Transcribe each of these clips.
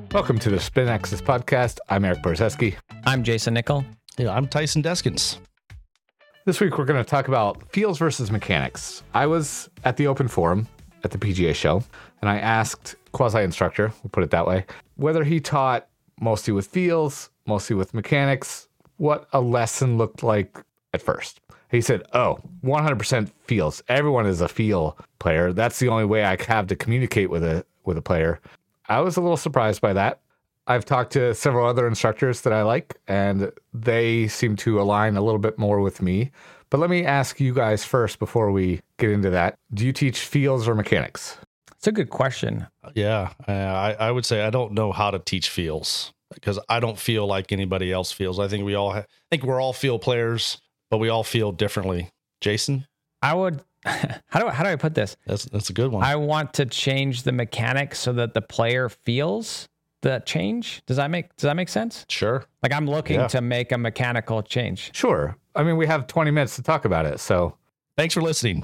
Welcome to the Spin Axis podcast. I'm Eric Borzeski. I'm Jason Nickel. Yeah, I'm Tyson Deskins. This week we're going to talk about feels versus mechanics. I was at the open forum at the PGA show, and I asked quasi-instructor, we'll put it that way, whether he taught mostly with feels, mostly with mechanics, what a lesson looked like at first. He said, 100% feels. Everyone is a feel player. That's the only way I have to communicate with a player. I was a little surprised by that. I've talked to several other instructors that I like, and they seem to align a little bit more with me. But let me ask you guys first before we get into that. Do you teach feels or mechanics? It's a good question. Yeah, I would say I don't know how to teach feels because I don't feel like anybody else feels. I think we're all feel players, but we all feel differently. Jason? I would, how do I put this? That's a good one. I want to change the mechanics so that the player feels the change. Does that make sense? Sure. Like I'm looking to make a mechanical change. Sure. I mean, we have 20 minutes to talk about it, so. Thanks for listening.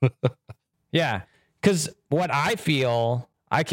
Yeah. Because what I feel,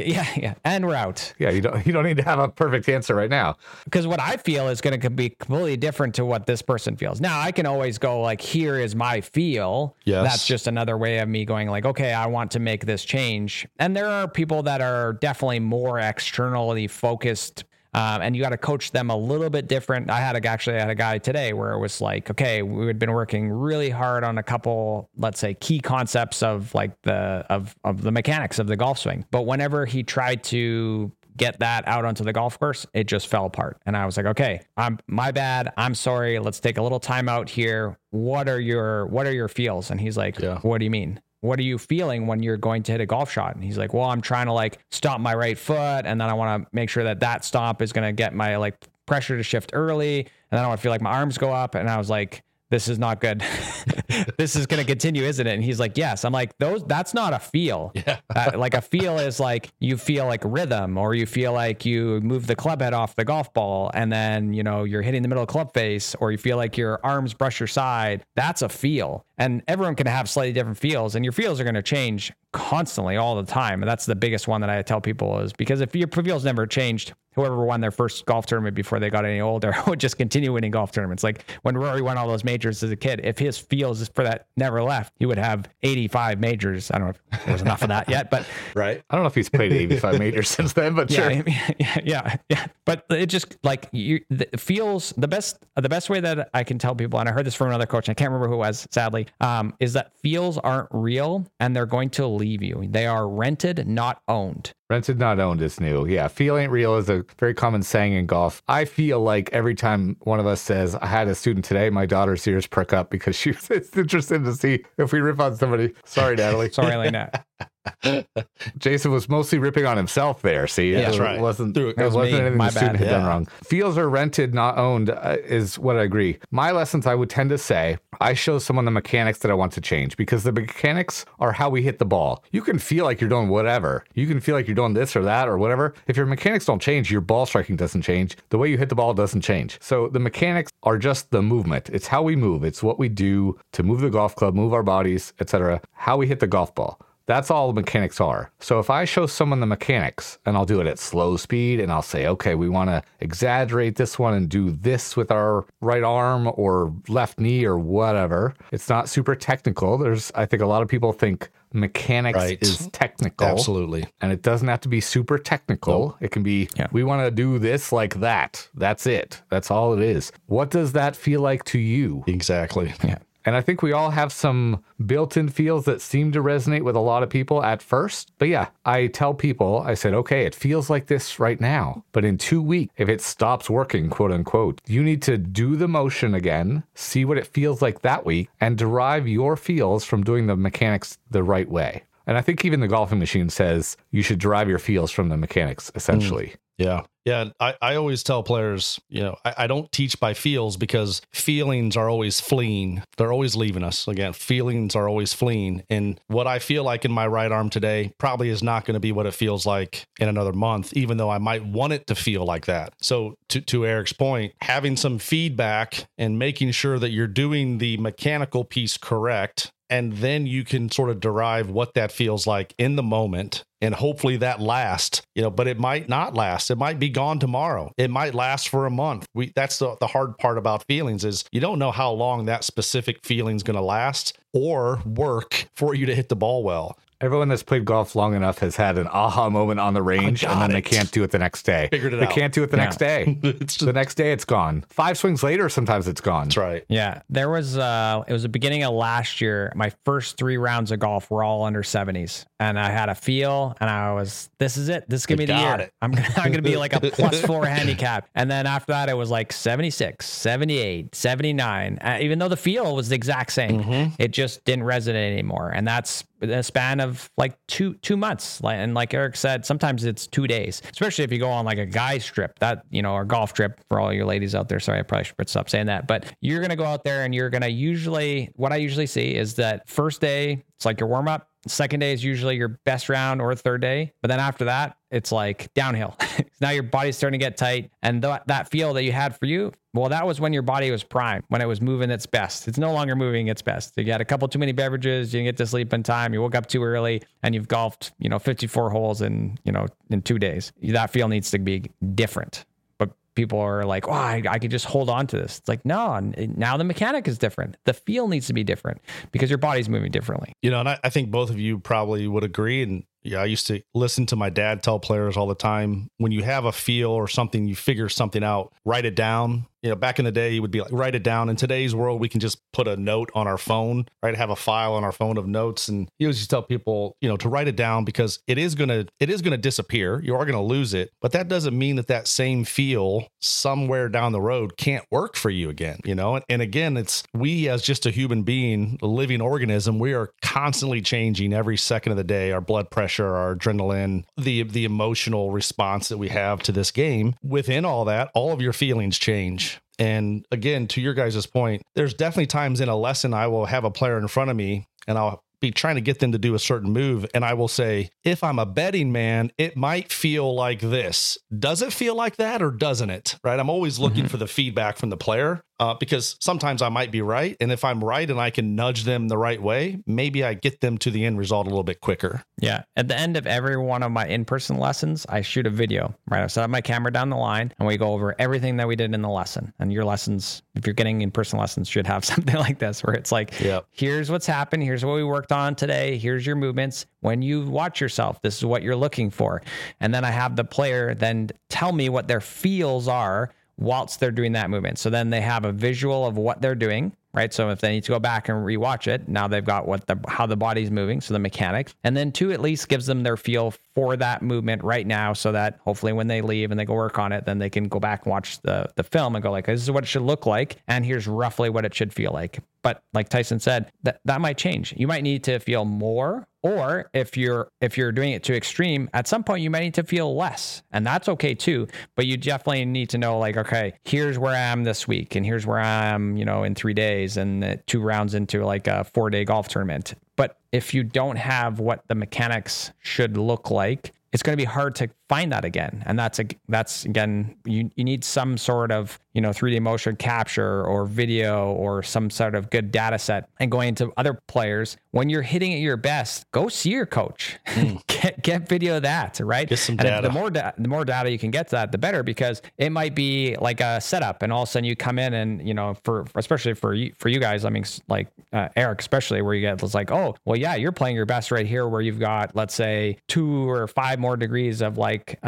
and we're out. Yeah, you don't need to have a perfect answer right now. Because what I feel is going to be completely different to what this person feels. Now, I can always go like, here is my feel. Yes. That's just another way of me going like, okay, I want to make this change. And there are people that are definitely more externally focused. And you got to coach them a little bit different. I had a guy today where it was like, okay, we had been working really hard on a couple, let's say, key concepts of like of the mechanics of the golf swing. But whenever he tried to get that out onto the golf course, it just fell apart. And I was like, okay, my bad. I'm sorry. Let's take a little time out here. What are your feels? And he's like, What do you mean? What are you feeling when you're going to hit a golf shot? And he's like, well, I'm trying to like stop my right foot. And then I want to make sure that stop is going to get my like pressure to shift early. And then I want to feel like my arms go up. And I was like, this is not good. This is going to continue, isn't it? And he's like, yes. I'm like, that's not a feel. Yeah. Like a feel is like, you feel like rhythm, or you feel like you move the club head off the golf ball and then, you're hitting the middle of club face, or you feel like your arms brush your side. That's a feel. And everyone can have slightly different feels, and your feels are going to change constantly all the time. And that's the biggest one that I tell people is because if your feels never changed, whoever won their first golf tournament before they got any older would just continue winning golf tournaments. Like when Rory won all those majors as a kid, if his feels for that never left, he would have 85 majors. I don't know if there was enough of that yet, but right. I don't know if he's played 85 majors since then, but sure. Yeah. But it just like feels the best way that I can tell people, and I heard this from another coach, and I can't remember who it was, sadly, is that feels aren't real and they're going to leave you. They are rented, not owned. Rented, not owned is new. Yeah, feel ain't real is a very common saying in golf. I feel like every time one of us says, I had a student today, my daughter's ears perk up because she was interested to see if we rip on somebody. Sorry, Natalie. Sorry, Elena. Jason was mostly ripping on himself there. See, yeah, that's right. It wasn't anything the student had done wrong. Feels are rented, not owned is what I agree. My lessons, I would tend to say, I show someone the mechanics that I want to change because the mechanics are how we hit the ball. You can feel like you're doing whatever. You can feel like you're doing this or that or whatever. If your mechanics don't change, your ball striking doesn't change. The way you hit the ball doesn't change. So the mechanics are just the movement. It's how we move. It's what we do to move the golf club, move our bodies, etc. How we hit the golf ball. That's all the mechanics are. So if I show someone the mechanics, and I'll do it at slow speed, and I'll say, okay, we want to exaggerate this one and do this with our right arm or left knee or whatever. It's not super technical. I think a lot of people think mechanics is technical. Absolutely. And it doesn't have to be super technical. Nope. It can be, we want to do this like that. That's it. That's all it is. What does that feel like to you? Exactly. Yeah. And I think we all have some built-in feels that seem to resonate with a lot of people at first. But yeah, I tell people, I said, okay, it feels like this right now. But in 2 weeks, if it stops working, quote unquote, you need to do the motion again, see what it feels like that week, and derive your feels from doing the mechanics the right way. And I think even the golfing machine says you should derive your feels from the mechanics, essentially. Yeah. Yeah. I always tell players, I don't teach by feels because feelings are always fleeing. They're always leaving us. Again, feelings are always fleeing. And what I feel like in my right arm today probably is not going to be what it feels like in another month, even though I might want it to feel like that. So to Eric's point, having some feedback and making sure that you're doing the mechanical piece correct And then you can sort of derive what that feels like in the moment. And hopefully that lasts, but it might not last. It might be gone tomorrow. It might last for a month. That's the hard part about feelings is you don't know how long that specific feeling is going to last or work for you to hit the ball well. Everyone that's played golf long enough has had an aha moment on the range, and then they can't do it the next day. Figured it They out. can't do it the next day. The next day, it's gone. 5 swings later, sometimes it's gone. That's right. Yeah. There was, it was the beginning of last year. My first 3 rounds of golf were all under 70s. And I had a feel, and I was, this is it. This is going to be the year. I'm going to be like a +4 handicap. And then after that, it was like 76, 78, 79. Even though the feel was the exact same, it just didn't resonate anymore. And that's a span of like two months. And like Eric said, sometimes it's 2 days, especially if you go on like a guy's trip, that, or golf trip for all your ladies out there. Sorry, I probably should stop saying that, but you're going to go out there and you're going to what I usually see is that first day, it's like your warm up. Second day is usually your best round or third day. But then after that, it's like downhill. Now your body's starting to get tight. And that feel that you had for you, well, that was when your body was prime, when it was moving its best. It's no longer moving its best. You had a couple too many beverages. You didn't get to sleep in time. You woke up too early and you've golfed, 54 holes in 2 days. That feel needs to be different. People are like, oh, I could just hold on to this. It's like, no, now the mechanic is different. The feel needs to be different because your body's moving differently. And I think both of you probably would agree. And I used to listen to my dad tell players all the time, when you have a feel or something, you figure something out, write it down. Back in the day, he would be like, write it down. In today's world, we can just put a note on our phone, right? Have a file on our phone of notes. And he always used to tell people, to write it down because it is going to disappear. You are going to lose it. But that doesn't mean that same feel somewhere down the road can't work for you again, And again, it's we as just a human being, a living organism, we are constantly changing every second of the day. Our blood pressure, our adrenaline, the emotional response that we have to this game. Within all that, all of your feelings change. And again, to your guys' point, there's definitely times in a lesson I will have a player in front of me and I'll be trying to get them to do a certain move. And I will say, if I'm a betting man, it might feel like this. Does it feel like that or doesn't it? Right? I'm always looking for the feedback from the player. Because sometimes I might be right. And if I'm right and I can nudge them the right way, maybe I get them to the end result a little bit quicker. Yeah. At the end of every one of my in-person lessons, I shoot a video, right? I set up my camera down the line and we go over everything that we did in the lesson. And your lessons, if you're getting in-person lessons, should have something like this where it's like, Here's what's happened. Here's what we worked on today. Here's your movements. When you watch yourself, this is what you're looking for. And then I have the player then tell me what their feels are whilst they're doing that movement. So then they have a visual of what they're doing, right? So if they need to go back and rewatch it, now they've got how the body's moving, so the mechanics. And then 2, at least gives them their feel for that movement right now so that hopefully when they leave and they go work on it, then they can go back and watch the film and go like, this is what it should look like. And here's roughly what it should feel like. But like Tyson said, that might change. You might need to feel more, or if you're doing it to extreme, at some point you might need to feel less, and that's okay too. But you definitely need to know like, okay, here's where I am this week, and here's where I am, in 3 days, and 2 rounds into like a 4-day golf tournament. But if you don't have what the mechanics should look like, it's going to be hard to find that again. And that's again, you need some sort of, 3D motion capture or video or some sort of good data set. And going into other players, when you're hitting at your best, go see your coach, get video of that, right? Get some data. data. The more data you can get to that, the better, because it might be like a setup and all of a sudden you come in and, especially for you guys, I mean, like Eric, especially where you get, it's like, oh, well, yeah, you're playing your best right here where you've got, let's say 2 or 5 more degrees of like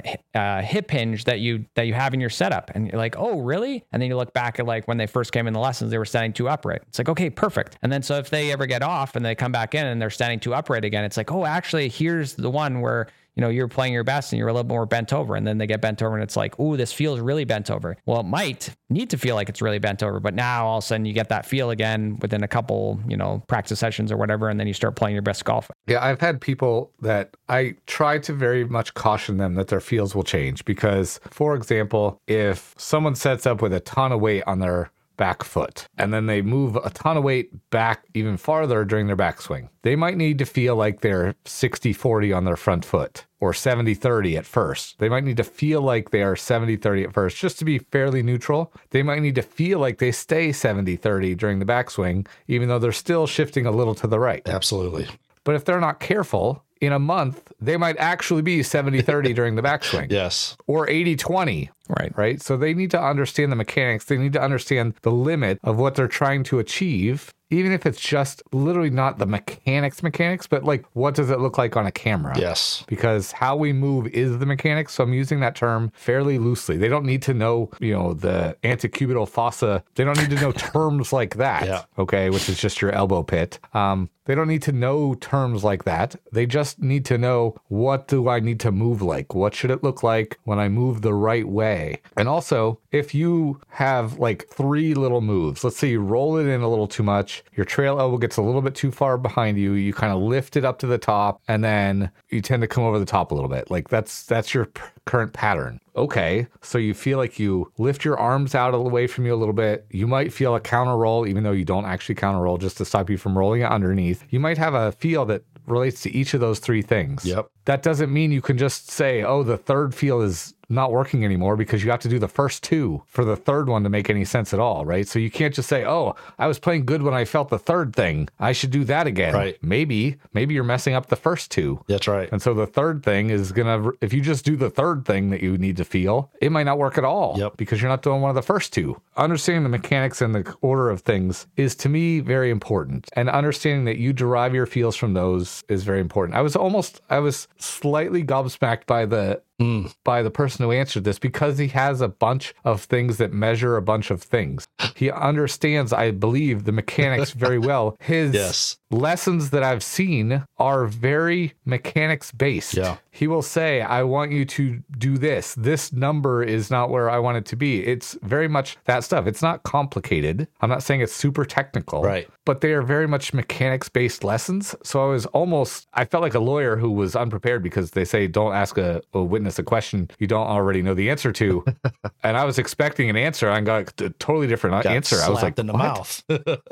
hip hinge that you have in your setup. And you're like, oh, really? And then you look back at like when they first came in the lessons, they were standing too upright. It's like, okay, perfect. And then so if they ever get off and they come back in and they're standing too upright again, it's like, oh, actually, here's the one where you're playing your best and you're a little more bent over, and then they get bent over and it's like, ooh, this feels really bent over. Well, it might need to feel like it's really bent over, but now all of a sudden you get that feel again within a couple, practice sessions or whatever, and then you start playing your best golf. Yeah, I've had people that I try to very much caution them that their feels will change because, for example, if someone sets up with a ton of weight on their back foot and then they move a ton of weight back even farther during their backswing, they might need to feel like they're 60-40 on their front foot or 70-30 at first. They might need to feel like they are 70-30 at first just to be fairly neutral. They might need to feel like they stay 70-30 during the backswing, even though they're still shifting a little to the right. Absolutely. But if they're not careful, in a month, they might actually be 70-30 during the backswing. Yes. Or 80-20. Right. So they need to understand the mechanics. They need to understand the limit of what they're trying to achieve, even if it's just literally not the mechanics, but like, what does it look like on a camera? Yes. Because how we move is the mechanics. So I'm using that term fairly loosely. They don't need to know, the antecubital fossa. They don't need to know terms like that. Yeah. Okay. Which is just your elbow pit. They don't need to know terms like that. They just need to know, what do I need to move like? What should it look like when I move the right way? And also, if you have like 3 little moves, let's say you roll it in a little too much, your trail elbow gets a little bit too far behind you, you kind of lift it up to the top, and then you tend to come over the top a little bit. Like that's your current pattern. Okay, so you feel like you lift your arms out away from you a little bit. You might feel a counter roll, even though you don't actually counter roll, just to stop you from rolling it underneath. You might have a feel that relates to each of those 3 things. Yep. That doesn't mean you can just say, oh, the third feel is not working anymore, because you have to do the first 2 for the third one to make any sense at all, right? So you can't just say, oh, I was playing good when I felt the third thing, I should do that again. Right. Maybe you're messing up the first 2. That's right. And so the third thing is if you just do the third thing that you need to feel, it might not work at all. Yep. Because you're not doing one of the first 2. Understanding the mechanics and the order of things is, to me, very important. And understanding that you derive your feels from those is very important. I was slightly gobsmacked by the person who answered this, because he has a bunch of things that measure a bunch of things. He understands, I believe, the mechanics very well. His lessons that I've seen are very mechanics based. Yeah. He will say, I want you to do this. This number is not where I want it to be. It's very much that stuff. It's not complicated. I'm not saying it's super technical. Right. But they are very much mechanics based lessons. So I felt like a lawyer who was unprepared, because they say, don't ask a witness a question you don't already know the answer to. And I was expecting an answer. I got a totally different answer. I was like, in the mouth.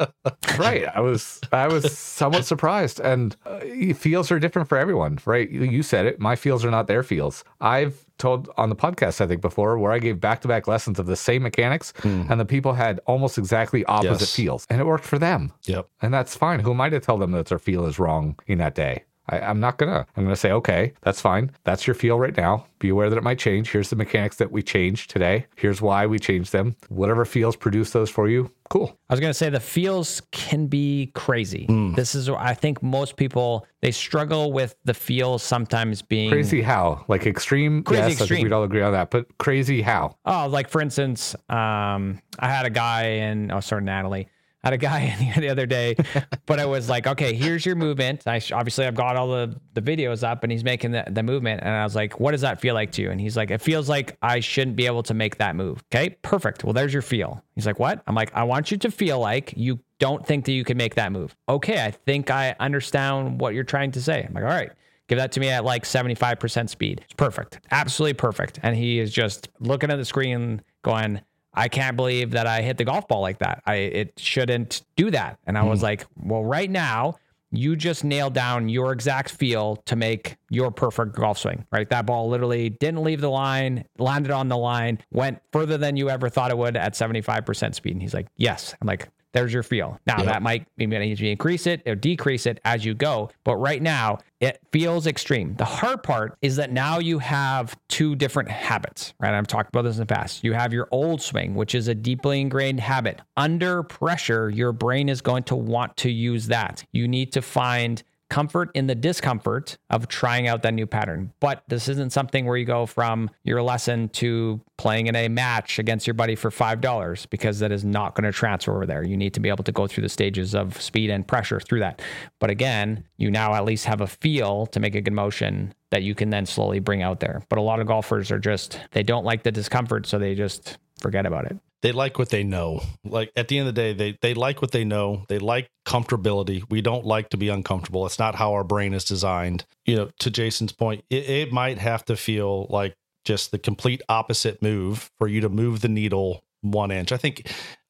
Right. I was somewhat surprised. And feels are different for everyone, right? You said it. My feels are not their feels. I've told on the podcast, I think before, where I gave back-to-back lessons of the same mechanics, and the people had almost exactly opposite feels, and it worked for them. Yep. And that's fine. Who am I to tell them that their feel is wrong in that day? I'm going to say, okay, that's fine. That's your feel right now. Be aware that it might change. Here's the mechanics that we changed today. Here's why we changed them. Whatever feels produce those for you. Cool. I was going to say the feels can be crazy. This is, I think most people, they struggle with the feels sometimes being crazy. How? Like extreme? Crazy yes, extreme. I think we'd all agree on that. But crazy how? Oh, like for instance, I had a guy Natalie. I had a guy in the other day, but I was like, okay, here's your movement. Obviously I've got all the videos up, and he's making the movement. And I was like, what does that feel like to you? And he's like, it feels like I shouldn't be able to make that move. Okay, perfect. Well, there's your feel. He's like, what? I'm like, I want you to feel like you don't think that you can make that move. Okay, I think I understand what you're trying to say. I'm like, all right. Give that to me at like 75% speed. It's perfect. Absolutely perfect. And he is just looking at the screen going, I can't believe that I hit the golf ball like that. It shouldn't do that. And I was like, well, right now, you just nailed down your exact feel to make your perfect golf swing, right? That ball literally didn't leave the line, landed on the line, went further than you ever thought it would at 75% speed. And he's like, yes. I'm like, there's your feel. Now that might maybe increase it or decrease it as you go. But right now it feels extreme. The hard part is that now you have 2 different habits, right? I've talked about this in the past. You have your old swing, which is a deeply ingrained habit. Under pressure, your brain is going to want to use that. You need to find comfort in the discomfort of trying out that new pattern. But this isn't something where you go from your lesson to playing in a match against your buddy for $5, because that is not going to transfer over there. You need to be able to go through the stages of speed and pressure through that. But again, you now at least have a feel to make a good motion that you can then slowly bring out there. But a lot of golfers they don't like the discomfort, so they just forget about it. They like what they know. Like at the end of the day, they like what they know. They like comfortability. We don't like to be uncomfortable. It's not how our brain is designed. To Jason's point, it might have to feel like just the complete opposite move for you to move the needle 1 inch. I think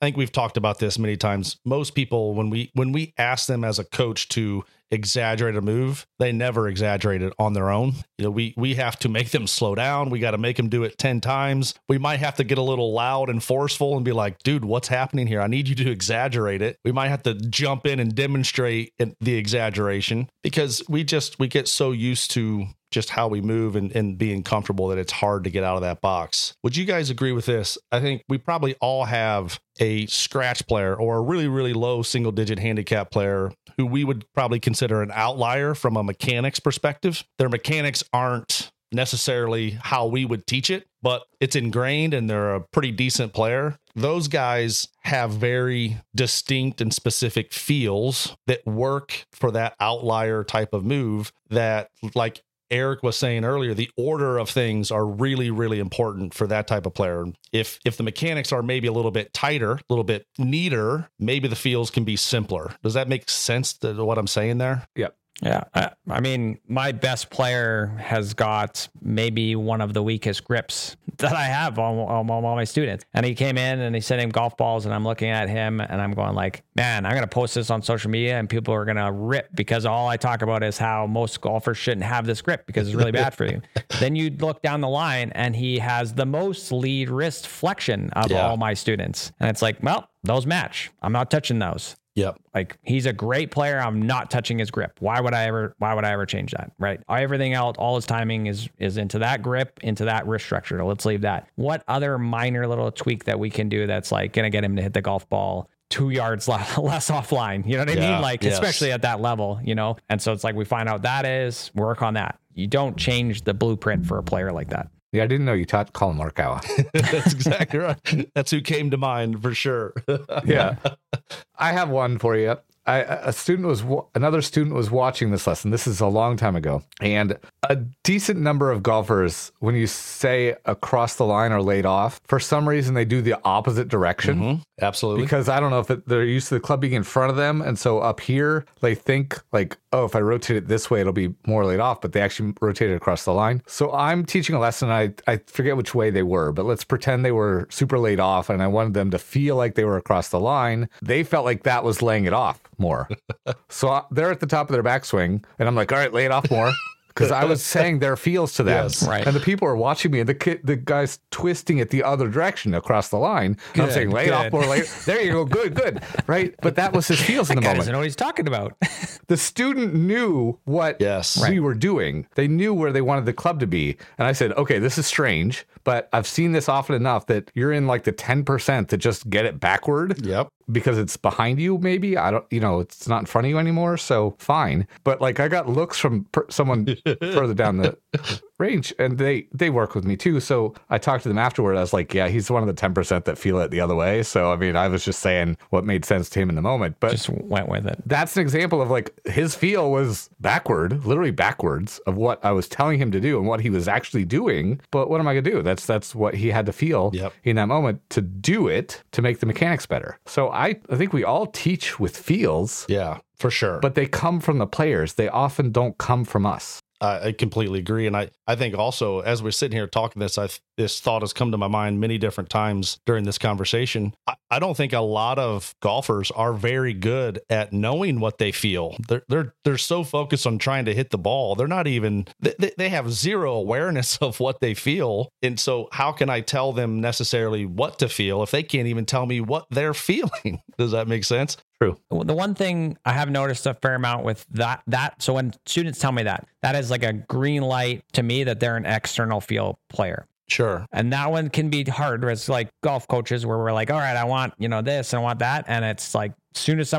think we've talked about this many times. Most people, when we ask them as a coach to exaggerate a move, they never exaggerate it on their own. We have to make them slow down. We got to make them do it 10 times. We might have to get a little loud and forceful and be like, dude, what's happening here? I need you to exaggerate it. We might have to jump in and demonstrate the exaggeration, because we get so used to just how we move and being comfortable that it's hard to get out of that box. Would you guys agree with this? I think we probably all have a scratch player or a really, really low single digit handicap player who we would probably consider an outlier from a mechanics perspective. Their mechanics aren't necessarily how we would teach it, but it's ingrained and they're a pretty decent player. Those guys have very distinct and specific feels that work for that outlier type of move that, like Eric was saying earlier, the order of things are really, really important for that type of player. If the mechanics are maybe a little bit tighter, a little bit neater, maybe the feels can be simpler. Does that make sense to what I'm saying there? Yep. Yeah. I mean, my best player has got maybe one of the weakest grips that I have on all my students. And he came in and he's sending golf balls, and I'm looking at him and I'm going like, man, I'm going to post this on social media and people are going to rip, because all I talk about is how most golfers shouldn't have this grip because it's really bad for you. Then you look down the line and he has the most lead wrist flexion of all my students. And it's like, well, those match. I'm not touching those. Yep. Like, he's a great player. I'm not touching his grip. Why would I ever change that? Right. Everything else, all his timing is into that grip, into that wrist structure. Let's leave that. What other minor little tweak that we can do that's like going to get him to hit the golf ball 2 yards less offline? You know what I mean? Like, especially at that level, And so it's like, we find out that is, work on that. You don't change the blueprint for a player like that. Yeah, I didn't know you taught Colin Morikawa. That's exactly right. That's who came to mind for sure. Yeah. I have one for you. Another student was watching this lesson. This is a long time ago. And a decent number of golfers, when you say across the line or laid off, for some reason they do the opposite direction. Mm-hmm. Absolutely. Because I don't know if they're used to the club being in front of them. And so up here, they think like, oh, if I rotate it this way, it'll be more laid off, but they actually rotate it across the line. So I'm teaching a lesson. I forget which way they were, but let's pretend they were super laid off and I wanted them to feel like they were across the line. They felt like that was laying it off more. So they're at the top of their backswing and I'm like, all right, lay it off more. Because I was saying their feels to them. Yes, right. And the people are watching me and the guy's twisting it the other direction across the line. And I'm saying, lay it off more. There you go. Good. Right. But that was his feels in the moment. Doesn't know what he's talking about. The student knew what we were doing. They knew where they wanted the club to be. And I said, okay, this is strange, but I've seen this often enough that you're in like the 10% to just get it backward. Yep. Because it's behind you, maybe. I don't, it's not in front of you anymore. So fine. But like I got looks from someone further down the range and they work with me too. So I talked to them afterward. I was like, yeah, he's one of the 10% that feel it the other way. So, I mean, I was just saying what made sense to him in the moment, but just went with it. That's an example of like his feel was literally backwards of what I was telling him to do and what he was actually doing. But what am I going to do? That's what he had to feel in that moment to do it, to make the mechanics better. So I think we all teach with feels. Yeah, for sure. But they come from the players. They often don't come from us. I completely agree. And I think also, as we're sitting here talking this thought has come to my mind many different times during this conversation. I don't think a lot of golfers are very good at knowing what they feel. They're so focused on trying to hit the ball. They're not even, they have zero awareness of what they feel. And so how can I tell them necessarily what to feel if they can't even tell me what they're feeling? Does that make sense? True. The one thing I have noticed a fair amount with that, so when students tell me that is like a green light to me that they're an external feel player. Sure. And that one can be hard. It's like golf coaches where we're like, all right, I want, this and I want that. And it's like, as soon as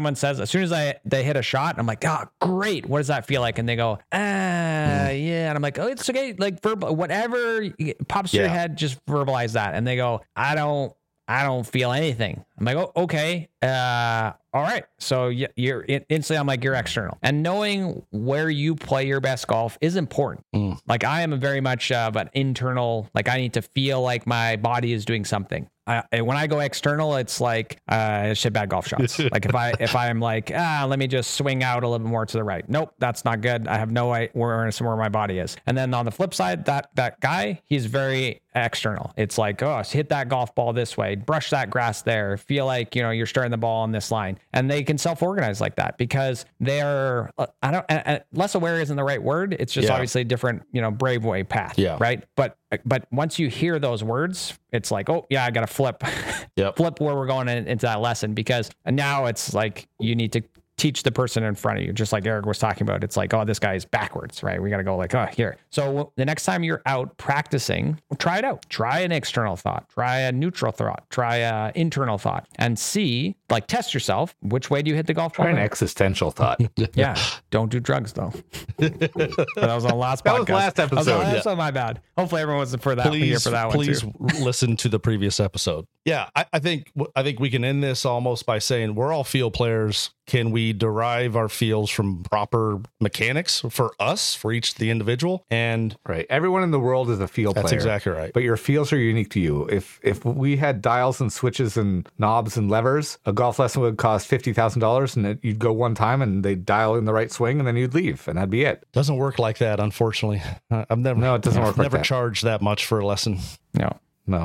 they hit a shot, I'm like, oh, great. What does that feel like? And they go, yeah. And I'm like, oh, it's okay. Like verbal, whatever pops to your head, just verbalize that. And they go, I don't feel anything. I'm like, oh, okay. All right. So you're instantly, I'm like, you're external. And knowing where you play your best golf is important. Like I am very much of an internal, like I need to feel like my body is doing something. When I go external, it's like shit bad golf shots. Like if I'm like, let me just swing out a little bit more to the right. Nope, that's not good. I have no idea where my body is. And then on the flip side, that guy, he's very external. It's like, oh, hit that golf ball this way, brush that grass there, feel like, you're starting the ball on this line. And they can self-organize like that because they're, less aware isn't the right word. It's just obviously a different, brave way path. Yeah. Right. But once you hear those words, it's like, oh yeah, I got to flip where we're going into that lesson, because now it's like, you need to teach the person in front of you, just like Eric was talking about. It's like, oh, this guy is backwards, right? We got to go like, oh, here. So the next time you're out practicing, try it out. Try an external thought, try a neutral thought, try an internal thought, and see, like, test yourself. Which way do you hit the golf ball? Try an existential thought. Yeah. Don't do drugs though. That was on the last podcast. That was last episode. That's my bad. Hopefully everyone was for that. Please one listen to the previous episode. Yeah. I think we can end this almost by saying we're all field players. Can we derive our feels from proper mechanics for us, for each the individual? And right, everyone in the world is a field player. That's exactly right. But your feels are unique to you. If we had dials and switches and knobs and levers, a golf lesson would cost $50,000, and you'd go one time and they'd dial in the right swing, and then you'd leave, and that'd be it. Doesn't work like that, unfortunately. I've never. No, it doesn't work like that. Never charged that much for a lesson. No.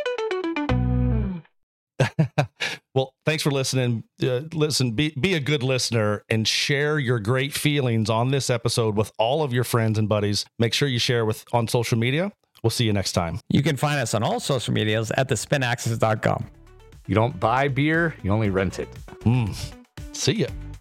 Well, thanks for listening. Be a good listener and share your great feelings on this episode with all of your friends and buddies. Make sure you share on social media. We'll see you next time. You can find us on all social medias at thespinaxis.com. You don't buy beer, you only rent it. See ya.